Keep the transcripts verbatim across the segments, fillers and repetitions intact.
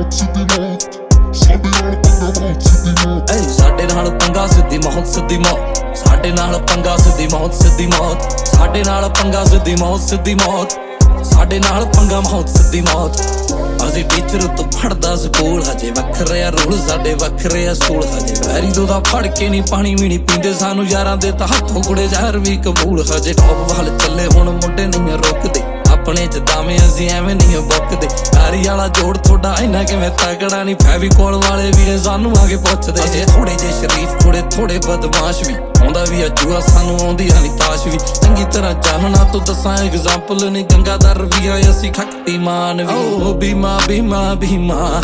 ਸਿੱਧੀ ਮੌਤ ਸਾਡੇ ਨਾਲ ਪੰਗਾ ਬਹੁਤ ਸਿੱਧੀ ਮੌਤ ਏ ਸਾਡੇ ਨਾਲ ਪੰਗਾ ਸਿੱਧੀ ਮੌਤ ਸਿੱਧੀ ਮੌਤ ਸਾਡੇ ਨਾਲ ਪੰਗਾ ਸਿੱਧੀ ਮੌਤ ਸਿੱਧੀ ਮੌਤ ਸਾਡੇ ਨਾਲ ਪੰਗਾ ਸਿੱਧੀ ਮੌਤ ਸਿੱਧੀ ਮੌਤ ਸਾਡੇ ਨਾਲ ਪੰਗਾ ਮੌਤ ਸਿੱਧੀ ਮੌਤ ਅਸੀਂ ਟੀਚਰ ਤੋਂ ਪੜਦਾ ਸਕੂਲ ਹਜੇ ਵੱਖਰੇ ਆ ਰੂਲ ਸਾਡੇ ਵੱਖਰੇ ਆ ਸਕੂਲ ਹਜੇ ਵੈਰੀ ਤੋਂ ਦਾ ਫੜ ਕੇ ਨਹੀਂ ਪਾਣੀ ਵੀ ਨਹੀਂ ਪੀਂਦੇ ਸਾਨੂੰ ਯਾਰਾਂ ਦੇ ਤਾਂ ਹੱਥੋਂ ਕੁੜੇ ਜ਼ਹਿਰ ਵੀ ਕਬੂਲ ਹਜੇ ਟੌਪ ਵੱਲ ਚੱਲੇ ਹੁਣ ਮੁੰਡੇ ਨਹੀਂ ਰੁਕਦੇ ਆਪਣੇ ਚ ਦਾਵੇਂ ਅਸੀਂ ਐਵੇਂ ਨਹੀਂ ਬੁੱਕਦੇ ਯਾਰੀ ਵਾਲਾ ਜੋੜ ਥੋੜਾ ਇੰਨਾ ਕਿਵੇਂ ਤਗੜਾ ਨਹੀਂ ਫੈਵੀਕੋਲ ਵਾਲੇ ਵੀਰੇ ਸਾਨੂੰ ਆ ਕੇ ਪੁੱਛਦੇ ਜੇ ਥੋੜੇ ਜੇ ਸ਼ਰੀਫ ਥੋੜੇ ਥੋੜੇ ਬਦਮਾਸ਼ ਵੀ ਆਉਂਦਾ ਵੀ ਆ ਜੂਆ ਸਾਨੂੰ ਆਉਂਦੀ ਆ ਨੀ ਤਾਸ਼ ਵੀ ਚੰਗੀ ਤਰ੍ਹਾਂ ਜਾਣਨਾ ਤੂੰ ਦੱਸਾਂ ਐਗਜ਼ਾਮਪਲ ਨਹੀਂ ਗੰਗਾਧਰ ਵੀ ਆ ਅਸੀਂ ਸ਼ਕਤੀਮਾਨ ਵੀ ਓ ਭੀਮਾ ਭੀਮਾ ਭੀਮਾ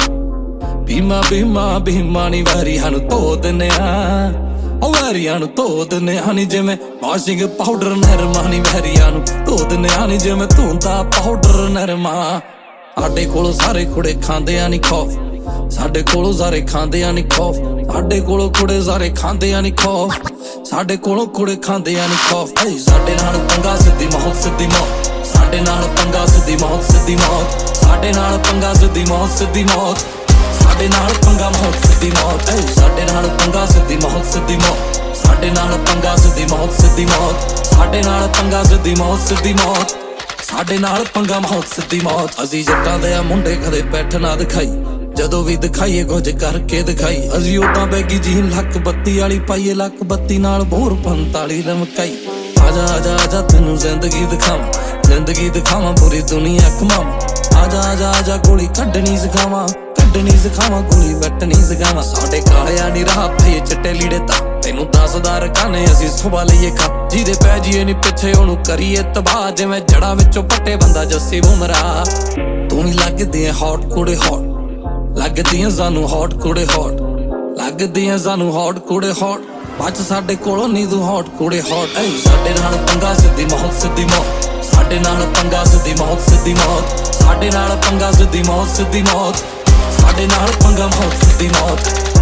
ਭੀਮਾ ਭੀਮਾ ਭੀਮਾ ਨੀ ਵਾਰੀ ਸਾਨੂੰ ਧੋ ਦਿੰਨੇ ਆ ਉਹ ਵੈਰੀਆਂ ਨੂੰ ਧੋ ਦਿੰਨੇ ਆ ਨੀ ਜਿਵੇਂ ਵਾਸ਼ਿੰਗ ਪਾਊਡਰ ਨਰਮਾ ਨੀ ਵੈਰੀਆਂ ਨੂੰ ਧੋ ਦਿੰਨੇ ਆ ਨੀ ਜਿਵੇਂ ਧੋਂਦਾ ਪਾਊਡਰ ਨਰਮਾ ਸਾਡੇ ਕੋਲੋਂ ਸਾਰੇ ਕੁੜੇ ਖਾਂਦੇ ਆ ਨੀ ਖੌਫ ਸਾਡੇ ਕੋਲੋਂ ਸਾਰੇ ਖਾਂਦੇ ਆ ਨੀ ਖੌਫ ਸਾਡੇ ਕੋਲੋਂ ਕੁੜੇ ਸਾਰੇ ਖਾਂਦੇ ਆ ਨੀ ਖੌਫ ਸਾਡੇ ਕੋਲੋਂ ਕੁੜੇ ਖਾਂਦੇ ਆ ਨੀ ਖੌਫ ਏ ਸਾਡੇ ਨਾਲ ਪੰਗਾ ਸਿੱਧੀ ਮੌਤ ਸਿੱਧੀ ਮੌਤ ਸਾਡੇ ਨਾਲ ਪੰਗਾ ਸਿੱਧੀ ਮੌਤ ਸਿੱਧੀ ਮੌਤ ਸਾਡੇ ਨਾਲ ਪੰਗਾ ਸਿੱਧੀ ਮੌਤ ਸਿੱਧੀ ਮੌਤ ਸਾਡੇ ਨਾਲ ਪੰਗਾ ਮੌਤ ਸਿੱਧੀ ਮੌਤ ਏ ਸਾਡੇ ਨਾਲ ਪੰਗਾ ਸਿੱਧੀ ਮੌਤ ਸਿੱਧੀ ਮੌਤ ਸਾਡੇ ਨਾਲ ਪੰਗਾ ਸਿੱਧੀ ਮੌਤ ਸਿੱਧੀ ਮੌਤ ਸਾਡੇ ਨਾਲ ਪੰਗਾ ਸਿੱਧੀ ਮੌਤ ਸਿੱਧੀ ਮੌਤ ਸਾਡੇ ਨਾਲ ਪੰਗਾ ਮੌਤ ਸਿੱਧੀ ਮੌਤ ਅਸੀਂ ਜੱਟਾਂ ਦੇ ਆ ਮੁੰਡੇ ਕਦੇ ਪੈਠ ਨਾ ਦਿਖਾਈ ਜਦੋਂ ਵੀ ਦਿਖਾਈਏ ਕੁਝ ਕਰਕੇ ਦਿਖਾਈ ਅਸੀਂ ਉਦਾਂ ਬੈਗੀ ਜੀਨ ਲੱਕ ਬੱਤੀ ਵਾਲੀ ਪਾਈਏ ਲੱਕ ਬੱਤੀ ਨਾਲ ਬੋਰ ਪੰਤਾਲੀ ਲਮਕਾਈ ਆਜਾ ਆਜਾ ਆਜਾ ਤੈਨੂੰ ਜ਼ਿੰਦਗੀ ਦਿਖਾਵਾਂ ਜ਼ਿੰਦਗੀ ਦਿਖਾਵਾਂ ਪੂਰੀ ਦੁਨੀਆ ਘੁਮਾਵਾਂ ਆਜਾ ਆਜਾ ਆਜਾ ਗੋਲੀ ਕੱਢਣੀ ਸਿਖਾਵਾਂ ਕੱਢਣੀ ਸਿਖਾਵਾਂ ਗੋਲੀ ਵੱਟਣੀ ਸਿਖਾਵਾਂ ਸਾਡੇ ਕਾਲਿਆਂ ਨੀ ਰਾਹ ਪਏ ਚਿੱਟੇ ਲੀੜੇ ਤਾਂ ਤੈਨੂੰ ਦੱਸਦਾ ਰਕਾਨੇ ਅਸੀਂ ਸੁਭਾ ਲਈਏ ਖਾ ਜਿਹਦੇ ਪੈ ਜੀਏ ਨੀ ਪਿੱਛੇ ਉਹਨੂੰ ਕਰੀਏ ਤਬਾਹ ਜਿਵੇਂ ਜੜਾ ਵਿੱਚੋਂ ਪੱਟੇ ਬੰਦਾ ਜੱਸੀ ਬੁਮਰਾ ਤੂੰ ਵੀ ਲੱਗਦੀ ਐ ਹੌਟ ਕੁੜੇ ਹੌਟ ਲੱਗਦੀਆਂ ਸਾਨੂੰ ਹੌਟ ਕੁੜੇ ਹੌਟ ਲੱਗਦੀਆਂ ਸਾਨੂੰ ਹੌਟ ਕੁੜੇ ਹੌਟ ਬੱਚ ਸਾਡੇ ਕੋਲੋਂ ਨੀ ਤੂੰ ਹੌਟ ਕੁੜੇ ਹੌਟ ਏ ਸਾਡੇ ਨਾਲ ਪੰਗਾ ਸਿੱਧੀ ਮੌਤ ਸਿੱਧੀ ਮੌਤ ਸਾਡੇ ਨਾਲ ਪੰਗਾ ਸਿੱਧੀ ਮੌਤ ਸਿੱਧੀ ਮੌਤ ਸਾਡੇ ਨਾਲ ਪੰਗਾ ਸਿੱਧੀ ਮੌਤ ਸਿੱਧੀ ਮੌਤ ਸਾਡੇ ਨਾਲ ਪੰਗਾ ਮੌਤ ਸਿੱਧੀ ਮੌਤ